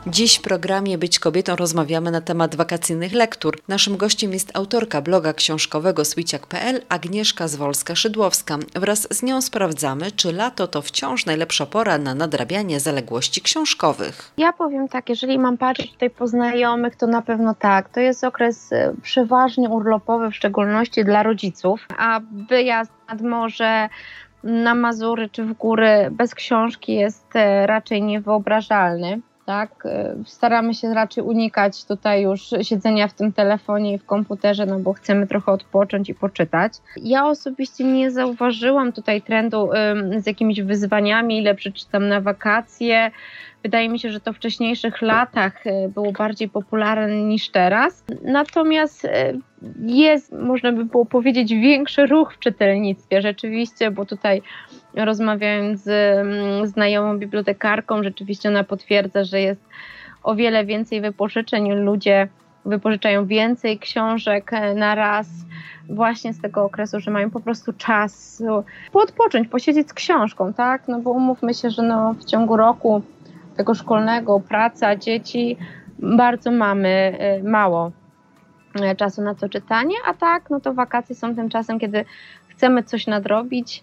Dziś w programie Być kobietą rozmawiamy na temat wakacyjnych lektur. Naszym gościem jest autorka bloga książkowego swiciak.pl Agnieszka Zwolska-Szydłowska. Wraz z nią sprawdzamy, czy lato to wciąż najlepsza pora na nadrabianie zaległości książkowych. Ja powiem tak, jeżeli mam patrzeć tutaj po znajomych, to na pewno tak. To jest okres przeważnie urlopowy, w szczególności dla rodziców, a wyjazd nad morze, na Mazury czy w góry bez książki jest raczej niewyobrażalny. Tak, staramy się raczej unikać tutaj już siedzenia w tym telefonie i w komputerze, no bo chcemy trochę odpocząć i poczytać. Ja osobiście nie zauważyłam tutaj trendu z jakimiś wyzwaniami, ile przeczytam na wakacje. Wydaje mi się, że to w wcześniejszych latach było bardziej popularne niż teraz. Natomiast jest, można by było powiedzieć, większy ruch w czytelnictwie rzeczywiście, bo tutaj rozmawiając z znajomą bibliotekarką, rzeczywiście ona potwierdza, że jest o wiele więcej wypożyczeń. Ludzie wypożyczają więcej książek na raz właśnie z tego okresu, że mają po prostu czas odpocząć, posiedzieć z książką, tak? No bo umówmy się, że w ciągu roku tego szkolnego, praca, dzieci, bardzo mamy mało czasu na to czytanie, a tak, no to wakacje są tym czasem, kiedy chcemy coś nadrobić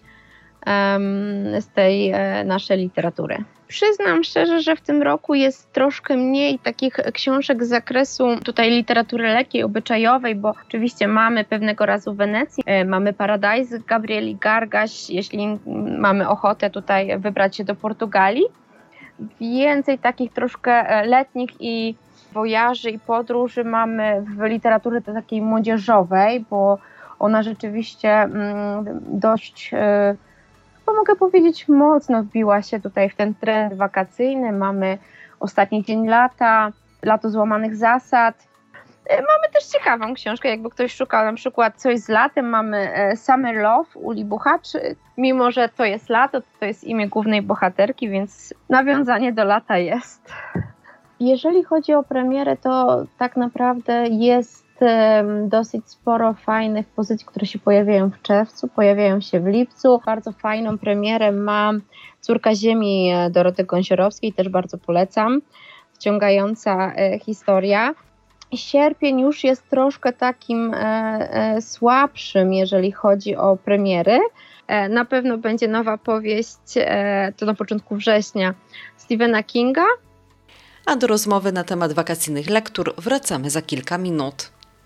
z tej naszej literatury. Przyznam szczerze, że w tym roku jest troszkę mniej takich książek z zakresu tutaj literatury lekkiej, obyczajowej, bo oczywiście mamy Pewnego razu w Wenecji, mamy Paradise Gabrieli Gargaś, jeśli mamy ochotę tutaj wybrać się do Portugalii. Więcej takich troszkę letnich i wojaży i podróży mamy w literaturze takiej młodzieżowej, bo ona rzeczywiście dość, mogę powiedzieć, mocno wbiła się tutaj w ten trend wakacyjny. Mamy Ostatni dzień lata, Lato złamanych zasad. Mamy też ciekawą książkę, jakby ktoś szukał na przykład coś z latem, mamy Summer Love Uli Buchacz. Mimo że to jest lato, to jest imię głównej bohaterki, więc nawiązanie do lata jest. Jeżeli chodzi o premierę, to tak naprawdę jest dosyć sporo fajnych pozycji, które się pojawiają w czerwcu, pojawiają się w lipcu. Bardzo fajną premierę ma Córka ziemi Doroty Gąsiorowskiej, też bardzo polecam. Wciągająca historia. Sierpień już jest troszkę takim słabszym, jeżeli chodzi o premiery. Na pewno będzie nowa powieść, to na początku września, Stephena Kinga. A do rozmowy na temat wakacyjnych lektur wracamy za kilka minut.